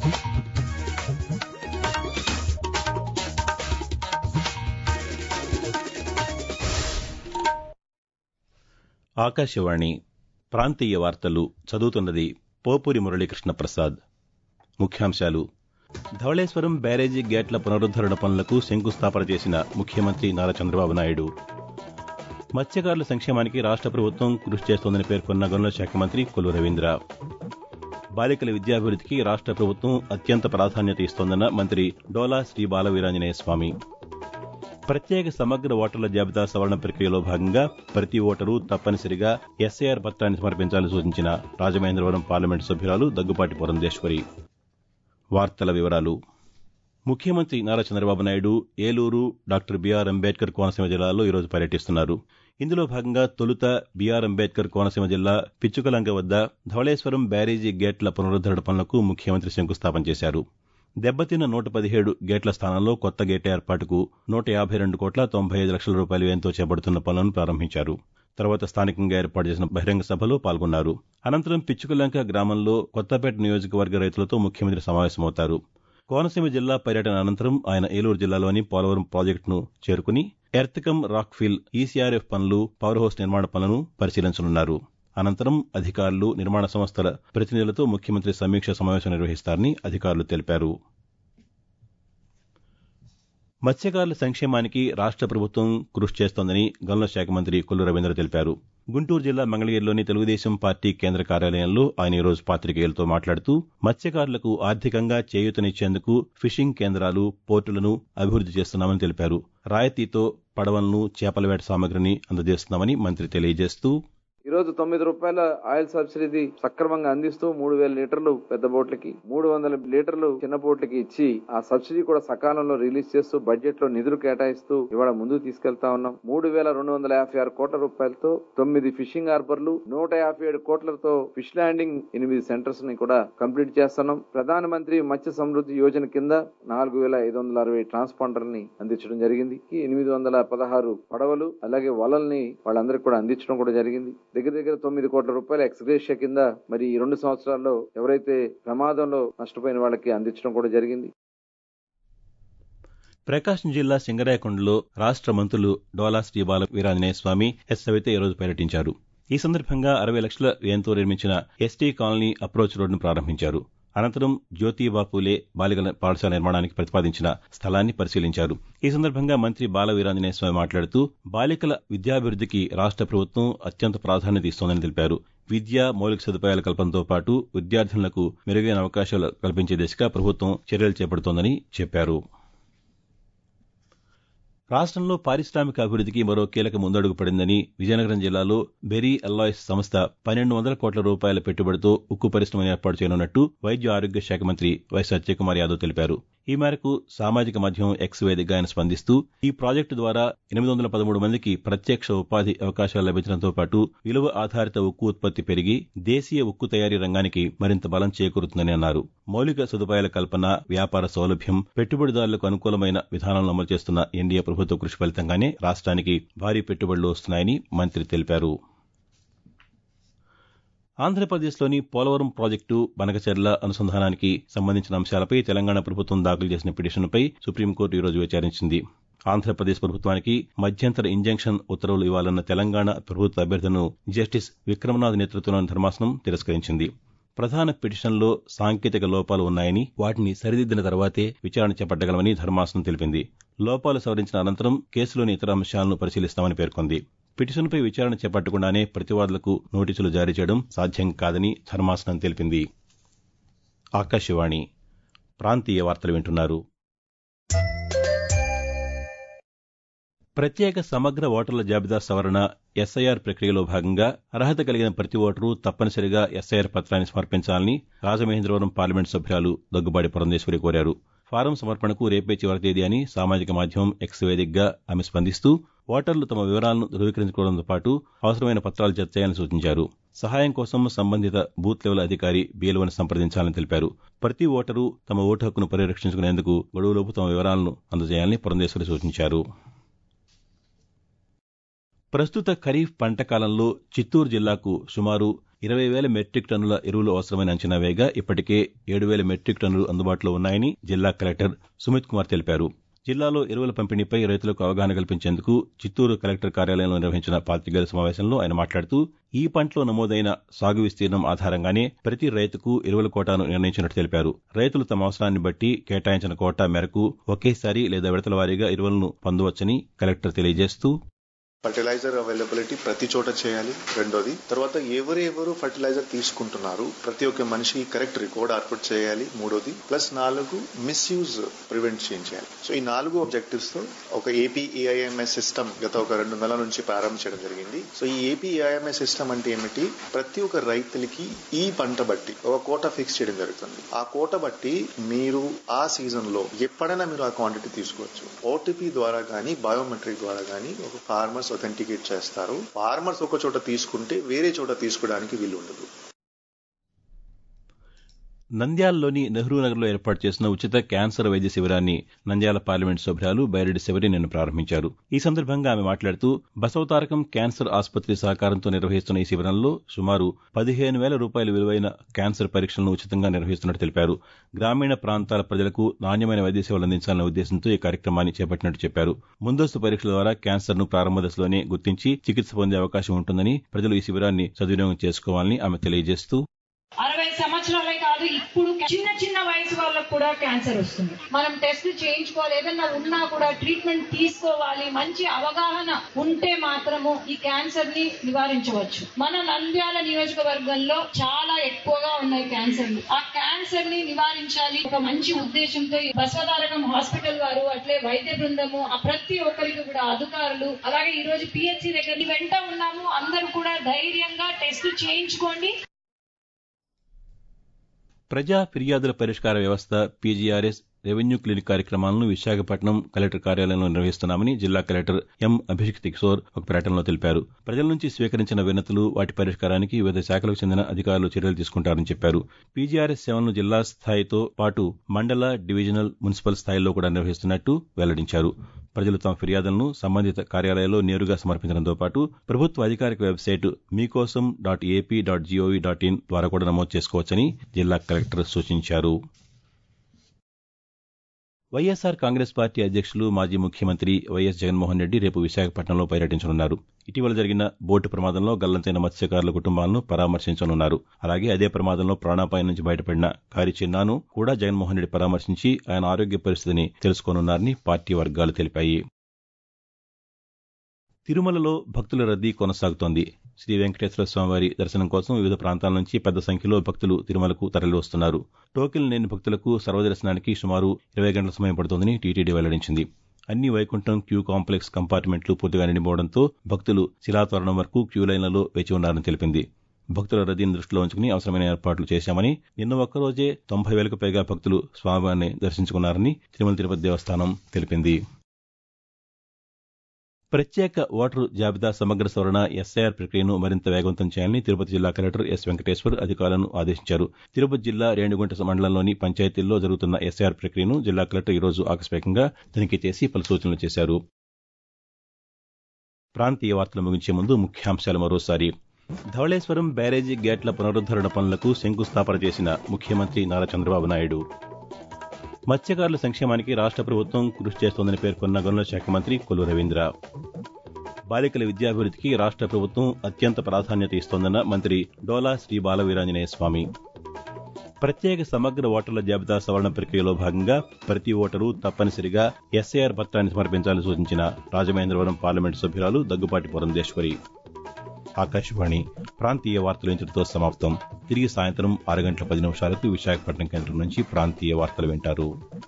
ఆకాశవాణి ప్రాంతీయ వార్తలు చదువుతున్నది పోపూరి మురళీకృష్ణ ప్రసాద్. ముఖ్యాంశాలు: ధవళేశ్వరం బ్యారేజీ గేట్ల పునరుద్దరణ పనులకు శంకుస్థాపన చేసిన ముఖ్యమంత్రి నారా చంద్రబాబు నాయుడు. మత్స్యకారుల సంక్షేమానికి రాష్ట్ర ప్రభుత్వం కృషి చేస్తోందని పేర్కొన్న గనుల శాఖ మంత్రి కొల్లు రవీంద్ర. బాలికల విద్యాభివృద్ధికి రాష్ట్ర ప్రభుత్వం అత్యంత ప్రాధాన్యత ఇస్తోందన్న మంత్రి డోలా శ్రీ బాలవీరాంజనేయ స్వామి. ప్రత్యేక సమగ్ర ఓటర్ల జాబితా సవరణ ప్రక్రియలో భాగంగా ప్రతి ఓటరు తప్పనిసరిగా ఎస్ఐఆర్ పత్రాన్ని సమర్పించాలని సూచించిన రాజమహేంద్రవరం పార్లమెంటు సభ్యురాలు దగ్గుపాటి పురంధేశ్వరి. వార్తల వివరాలు. ముఖ్యమంత్రి నారా చంద్రబాబు నాయుడు ఏలూరు, డాక్టర్ బీఆర్ అంబేద్కర్ కోనసీమ జిల్లాల్లో ఈరోజు పర్యటిస్తున్నారు. ఇందులో భాగంగా తొలుత బీఆర్ అంబేద్కర్ కోనసీమ జిల్లా పిచ్చుకలంక వద్ద ధవళేశ్వరం బ్యారేజీ గేట్ల పునరుద్దరణ పనులకు ముఖ్యమంత్రి శంకుస్థాపన చేశారు. దెబ్బతిన్న 117 గేట్ల స్థానంలో కొత్త గేట్ల ఏర్పాటుకు 152,95 లక్షల రూపాయల వ్యయంతో చేపడుతున్న పనులను ప్రారంభించారు. తర్వాత స్థానికంగా ఏర్పాటు చేసిన బహిరంగ సభలో పాల్గొన్నారు. అనంతరం పిచ్చుకలంక గ్రామంలో కొత్తపేట నియోజకవర్గ రైతులతో ముఖ్యమంత్రి సమావేశమవుతారు. కోనసీమ జిల్లా పర్యటన అనంతరం ఆయన ఏలూరు జిల్లాలోని పోలవరం ప్రాజెక్టును చేరుకుని ఎర్త్కమ్ రాక్ఫిల్, ఈసీఆర్ఎఫ్ పనులు, పవర్ హౌస్ నిర్మాణ పనులను పరిశీలించనున్నారు. అనంతరం అధికారులు, నిర్మాణ సంస్థల ప్రతినిధులతో ముఖ్యమంత్రి సమీక్ష సమావేశం నిర్వహిస్తారని అధికారులు తెలిపారు. మత్స్యకారుల సంక్షేమానికి రాష్ట్ర ప్రభుత్వం కృషి చేస్తోందని గనుల శాఖ మంత్రి కొల్లు రవీంద్ర తెలిపారు. గుంటూరు జిల్లా మంగళగిరిలోని తెలుగుదేశం పార్టీ కేంద్ర కార్యాలయంలో ఆయన ఈరోజు పాతికేయులతో మాట్లాడుతూ మత్స్యకారులకు ఆర్థికంగా చేయూతనిచ్చేందుకు ఫిషింగ్ కేంద్రాలు, పోర్టులను అభివృద్ది చేస్తున్నామని తెలిపారు. రాయితీతో పడవలను, చేపల వేట సామగ్రిని అందజేస్తున్నామని మంత్రి తెలియజేస్తూ, ఈరోజు 9 రూపాయల ఆయిల్ సబ్సిడీ సక్రమంగా అందిస్తూ 3,000 లీటర్లు పెద్ద బోట్లకి, 300 లీటర్లు చిన్న బోట్లకి ఇచ్చి ఆ సబ్సిడీ కూడా సకాలంలో రిలీజ్ చేస్తూ బడ్జెట్ లో నిధులు కేటాయిస్తూ ఇవాళ ముందుకు తీసుకెళ్తా ఉన్నాం. 3,256 కోట్ల రూపాయలతో 9 ఫిషింగ్ హార్బర్లు, 157 కోట్లతో ఫిష్ ల్యాండింగ్ 8 సెంటర్స్ ని కూడా కంప్లీట్ చేస్తున్నాం. ప్రధానమంత్రి మత్స్య సమృద్ధి యోజన కింద 4,560 ట్రాన్స్పాండర్ని అందించడం జరిగింది. 816 పడవలు, అలాగే వలల్ని వాళ్ళందరికీ కూడా అందించడం కూడా జరిగింది. దగ్గర 9 కోట్ల రూపాయల ఎక్స్గ్రేషియా కింద మరి ఈ 2 సంవత్సరాల్లో ఎవరైతే ప్రమాదంలో నష్టపోయిన వాళ్ళకి అందించడం కూడా జరిగింది. ప్రకాశం జిల్లా సింగరాయకొండలో రాష్ట్ర మంత్రులు డోలా శ్రీ బాల వీరాంజనేయ స్వామి, ఎస్ సవిత ఈరోజు పర్యటించారు. ఈ సందర్భంగా 60 లక్షల వ్యయంతో నిర్మించిన ఎస్టీ కాలనీ అప్రోచ్ రోడ్డును ప్రారంభించారు. అనంతరం జ్యోతిబాపూలే బాలికల పాఠశాల నిర్మాణానికి ప్రతిపాదించిన స్థలాన్ని పరిశీలించారు. ఈ సందర్భంగా మంత్రి బాల వీరాంజనేయ స్వామి మాట్లాడుతూ, బాలికల విద్యాభివృద్ధికి రాష్ట్ర ప్రభుత్వం అత్యంత ప్రాధాన్యత ఇస్తోందని తెలిపారు. విద్య, మౌలిక సదుపాయాల కల్పనతో పాటు విద్యార్థులకు మెరుగైన అవకాశాలు కల్పించే దిశగా ప్రభుత్వం చర్యలు చేపడుతోందని చెప్పారు. రాష్ట్రంలో పారిశ్రామిక అభివృద్ధికి మరో కీలక ముందడుగు పడిందని విజయనగరం జిల్లాలో బెరీ అల్లాయ్స్ సంస్థ 1,200 కోట్ల రూపాయల పెట్టుబడితో ఉక్కు పరిశ్రమను ఏర్పాటు చేయనున్నట్టు వైద్య ఆరోగ్య శాఖ మంత్రి వై సత్యకుమార్ యాదవ్ తెలిపారు. ఈ మేరకు సామాజిక మాధ్యమం ఎక్స్ వేదికగా ఆయన స్పందిస్తూ, ఈ ప్రాజెక్టు ద్వారా 813 మందికి ప్రత్యక్ష ఉపాధి అవకాశాలు లభించడంతో పాటు విలువ ఆధారిత ఉక్కు ఉత్పత్తి పెరిగి దేశీయ ఉక్కు తయారీ రంగానికి మరింత బలం చేకూరుతుందని అన్నారు. మౌలిక సదుపాయాల కల్పన, వ్యాపార సౌలభ్యం, పెట్టుబడిదారులకు అనుకూలమైన విధానాలను అమలు చేస్తున్న ఎన్డీఏ ప్రభుత్వ కృషి ఫలితంగానే రాష్ట్రానికి భారీ పెట్టుబడులు వస్తున్నాయని మంత్రి తెలిపారు. ఆంధ్రప్రదేశ్లోని పోలవరం ప్రాజెక్టు, బనకచెర్ల అనుసంధానానికి సంబంధించిన అంశాలపై తెలంగాణ ప్రభుత్వం దాఖలు చేసిన పిటిషన్పై సుప్రీంకోర్టు ఈరోజు విచారించింది. ఆంధ్రప్రదేశ్ ప్రభుత్వానికి మధ్యంతర ఇంజంక్షన్ ఉత్తర్వులు ఇవ్వాలన్న తెలంగాణ ప్రభుత్వ అభ్యర్థనను జస్టిస్ విక్రమనాథ్ నేతృత్వంలోని ధర్మాసనం తిరస్కరించింది. ప్రధాన పిటిషన్లో సాంకేతిక లోపాలు ఉన్నాయని, వాటిని సరిదిద్దిన తర్వాతే విచారణ చేపట్టగలమని ధర్మాసనం తెలిపింది. లోపాలు సవరించిన అనంతరం కేసులోని ఇతర అంశాలను పరిశీలిస్తామని పేర్కొంది. పిటిషన్పై విచారణ చేపట్టకుండానే ప్రతివాదులకు నోటీసులు జారీ చేయడం సాధ్యం కాదని ధర్మాసనం తెలిపింది. ఆకాశవాణి ప్రాంతీయ వార్తలు వింటున్నారు. ప్రత్యేక సమగ్ర ఓటర్ల జాబితా సవరణ ఎస్ఐఆర్ ప్రక్రియలో భాగంగా అర్హత కలిగిన ప్రతి ఓటరు తప్పనిసరిగా ఎస్ఐఆర్ పత్రాన్ని సమర్పించాలని రాజమహేంద్రవరం పార్లమెంటు సభ్యురాలు దగ్గుబాటి పురంధేశ్వరి కోరారు. ఫారం సమర్పణకు రేపే చివరి తేదీ అని సామాజిక మాధ్యమం ఎక్స్ వేదికగా ఆమె స్పందిస్తూ, ఓటర్లు తమ వివరాలను ధృవీకరించుకోవడంతో పాటు అవసరమైన పత్రాలు జత చేయాలని సూచించారు. సహాయం కోసం సంబంధిత బూత్ లెవెల్ అధికారి BLOని సంప్రదించాలని తెలిపారు. ప్రతి ఓటరు తమ ఓటు హక్కును పరిరక్షించుకునేందుకు గడువులోపు తమ వివరాలను అందజేయాలని పురంధేశ్వరి సూచించారు. ప్రస్తుత ఖరీఫ్ పంట కాలంలో చిత్తూరు జిల్లాకు సుమారు 20,000 మెట్రిక్ టన్నుల ఎరువులు అవసరమని అంచనా వేయగా ఇప్పటికే 7,000 మెట్రిక్ టన్నులు అందుబాటులో ఉన్నాయని జిల్లా కలెక్టర్ సుమిత్ కుమార్ తెలిపారు. జిల్లాలో ఎరువుల పంపిణీపై రైతులకు అవగాహన కల్పించేందుకు చిత్తూరు కలెక్టర్ కార్యాలయంలో నిర్వహించిన పాతికేయుల సమావేశంలో ఆయన మాట్లాడుతూ ఈ పంటలో నమోదైన సాగు విస్తీర్ణం ఆధారంగానే ప్రతి రైతుకు ఎరువుల కోటాను నిర్ణయించినట్టు తెలిపారు. రైతులు తమ అవసరాన్ని బట్టి కేటాయించిన కోటా మేరకు ఒకేసారి లేదా విడతల వారీగా ఎరువులను పొందవచ్చని కలెక్టర్ తెలియజేస్తూ ఫర్టిలైజర్ అవైలబిలిటీ ప్రతి చోట చేయాలి. రెండోది తర్వాత ఎవరెవరు ఫర్టిలైజర్ తీసుకుంటున్నారు ప్రతి ఒక్క మనిషికి కరెక్ట్ రికార్డ్ ఏర్పాటు చేయాలి. మూడోది ప్లస్ 4 మిస్యూజ్ ప్రివెంట్ చేయాలి. సో ఈ 4 ఆబ్జెక్టివ్స్ తో ఒక ఏపీఏఐఎంఎస్ సిస్టమ్ గత ఒక 2 నెలల నుంచి ప్రారంభించడం జరిగింది. సో ఈ ఏపీఏఐఎంఎస్ సిస్టమ్ అంటే ఏమిటి, ప్రతి ఒక్క రైతులకి ఈ పంట బట్టి ఒక కోట ఫిక్స్ చేయడం జరుగుతుంది. ఆ కోట బట్టి మీరు ఆ సీజన్ లో ఎప్పుడైనా మీరు ఆ క్వాంటిటీ తీసుకోవచ్చు. ఓటీపీ ద్వారా గానీ బయోమెట్రిక్ ద్వారా గానీ ఒక ఫార్మర్స్ అథెంటికేట్ చేస్తారు. ఫార్మర్స్ ఒక చోట తీసుకుంటే వేరే చోట తీసుకోవడానికి వీలు ఉండదు. నంద్యాలలోని నెహ్రూ నగర్లో ఏర్పాటు చేసిన ఉచిత క్యాన్సర్ వైద్య శిబిరాన్ని నంద్యాల పార్లమెంటు సభ్యురాలు బైరెడ్డి శివరి నిన్న ప్రారంభించారు. ఈ సందర్భంగా ఆమె మాట్లాడుతూ బసవతారకం క్యాన్సర్ ఆసుపత్రి సహకారంతో నిర్వహిస్తున్న ఈ శిబిరంలో సుమారు 15,000 రూపాయల విలువైన క్యాన్సర్ పరీక్షలను ఉచితంగా నిర్వహిస్తున్నట్టు తెలిపారు. గ్రామీణ ప్రాంతాల ప్రజలకు నాణ్యమైన వైద్య సేవలు అందించాలనే ఉద్దేశంతో ఈ కార్యక్రమాన్ని చేపట్టినట్టు చెప్పారు. ముందస్తు పరీక్షల ద్వారా క్యాన్సర్ను ప్రారంభ దశలోనే గుర్తించి చికిత్స పొందే అవకాశం ఉంటుందని ప్రజలు ఈ శిబిరాన్ని సద్వినియోగం చేసుకోవాలని ఆమె తెలియజేస్తూ 60 సంవత్సరాలే కాదు, ఇప్పుడు చిన్న వయసు వాళ్ళకు కూడా క్యాన్సర్ వస్తుంది. మనం టెస్ట్ చేయించుకోవాలి, ఏదన్నా ఉన్నా కూడా ట్రీట్మెంట్ తీసుకోవాలి. మంచి అవగాహన ఉంటే మాత్రము ఈ క్యాన్సర్ ని నివారించవచ్చు. మన నంద్యాల నియోజకవర్గంలో చాలా ఎక్కువగా ఉన్నాయి క్యాన్సర్లు. ఆ క్యాన్సర్ ని నివారించాలి ఒక మంచి ఉద్దేశంతో బసవతారకం హాస్పిటల్ వారు అట్లే వైద్య బృందము ప్రతి ఒక్కరికి కూడా అధికారులు అలాగే ఈ రోజు పిహెచ్సి దగ్గర వెంట ఉన్నాము. అందరూ కూడా ధైర్యంగా టెస్ట్ చేయించుకోండి. ప్రజా ఫిర్యాదుల పరిష్కార వ్యవస్థ పీజీఆర్ఎస్ రెవెన్యూ క్లినిక్ కార్యక్రమాలను విశాఖపట్నం కలెక్టర్ కార్యాలయంలో నిర్వహిస్తున్నామని జిల్లా కలెక్టర్ ఎం అభిషిక్త్ కిషోర్ ఒక ప్రకటనలో తెలిపారు. ప్రజల నుంచి స్వీకరించిన వినతులు వాటి పరిష్కారానికి వివిధ శాఖలకు చెందిన అధికారులు చర్యలు తీసుకుంటారని చెప్పారు. పీజీఆర్ఎస్ సేవలను జిల్లా స్థాయితో పాటు మండల, డివిజనల్, మున్సిపల్ స్థాయిల్లో కూడా నిర్వహిస్తున్నట్టు వెల్లడించారు. ప్రజలు తమ ఫిర్యాదులను సంబంధిత కార్యాలయాల్లో నేరుగా సమర్పించడంతో పాటు ప్రభుత్వ అధికారిక వెబ్సైట్ meekosom.ap.gov.in ద్వారా కూడా నమోదు చేసుకోవచ్చని జిల్లా కలెక్టర్ సూచించారు. వైఎస్సార్ కాంగ్రెస్ పార్టీ అధ్యక్షులు మాజీ ముఖ్యమంత్రి వైఎస్ జగన్మోహన్ రెడ్డి రేపు విశాఖపట్నంలో పర్యటించనున్నారు. ఇటీవల జరిగిన బోటు ప్రమాదంలో గల్లంతైన మత్స్యకారుల కుటుంబాలను పరామర్శించనున్నారు. అలాగే అదే ప్రమాదంలో ప్రాణాపాయం నుంచి బయటపడిన కారి చిన్నాను కూడా జగన్మోహన్ రెడ్డి పరామర్శించి ఆయన ఆరోగ్య పరిస్థితిని తెలుసుకోనున్నారని పార్టీ వర్గాలు తెలిపాయి. తిరుమలలో భక్తుల రద్దీ కొనసాగుతోంది. శ్రీ వెంకటేశ్వర స్వామివారి దర్శనం కోసం వివిధ ప్రాంతాల నుంచి పెద్ద సంఖ్యలో భక్తులు తిరుమలకు తరలివస్తున్నారు. టోకెన్ లేని భక్తులకు సర్వదర్శనానికి సుమారు 20 గంటల సమయం పడుతోందని టీటీడీ వెల్లడించింది. అన్ని వైకుంఠం క్యూ కాంప్లెక్స్ కంపార్ట్మెంట్లు పూర్తిగా నిండిపోవడంతో భక్తులు శిలాతోరణం వరకు క్యూ లైన్లలో వేచి ఉన్నారని తెలిపింది. భక్తుల రద్దీని దృష్టిలో ఉంచుకుని అవసరమైన ఏర్పాట్లు చేశామని, నిన్న ఒక్కరోజే 90,000కు పైగా భక్తులు స్వామివారిని దర్శించుకున్నారని తిరుమల తిరుపతి దేవస్థానం తెలిపింది. ప్రత్యేక ఓటరు జాబితా సమగ్ర సవరణ ఎస్ఐఆర్ ప్రక్రియను మరింత వేగవంతం చేయాలని తిరుపతి జిల్లా కలెక్టర్ ఎస్ వెంకటేశ్వర్ అధికారులను ఆదేశించారు. తిరుపతి జిల్లా రేణిగుంట మండలంలోని పంచాయతీల్లో జరుగుతున్న ఎస్ఐఆర్ ప్రక్రియను జిల్లా కలెక్టర్ ఈరోజు ఆకస్మికంగా తనిఖీ చేసి పలు సూచనలు చేశారు. ప్రాంతీయ వార్తలు ముగించే ముందు ముఖ్యాంశాలు మరోసారి. ధవళేశ్వరం బ్యారేజీ గేట్ల పునరుద్దరణ పనులకు శంకుస్థాపన చేసిన ముఖ్యమంత్రి నారా చంద్రబాబు నాయుడు. మత్స్యకారుల సంక్షేమానికి రాష్ట్ర ప్రభుత్వం కృషి చేస్తోందని పేర్కొన్న గనుల శాఖ మంత్రి కొల్లు రవీంద్ర. బాలికల విద్యాభివృద్ధికి రాష్ట్ర ప్రభుత్వం అత్యంత ప్రాధాన్యత ఇస్తోందన్న మంత్రి డోలా శ్రీ బాలవీరాంజనేయ స్వామి. ప్రత్యేక సమగ్ర ఓటర్ల జాబితా సవరణ ప్రక్రియలో భాగంగా ప్రతి ఓటరు తప్పనిసరిగా ఎస్ఐఆర్ పత్రాన్ని సమర్పించాలని సూచించిన రాజమహేంద్రవరం పార్లమెంటు సభ్యురాలు దగ్గుపాటి పురంధేశ్వరి. ఆకాశవాణి ప్రాంతీయ వార్తలు ఇంతటితో సమాప్తం. తిరిగి సాయంత్రం 6 గంటల 10 నిమిషాలకు విశాఖపట్నం కేంద్రం నుంచి ప్రాంతీయ వార్తలు వింటారు.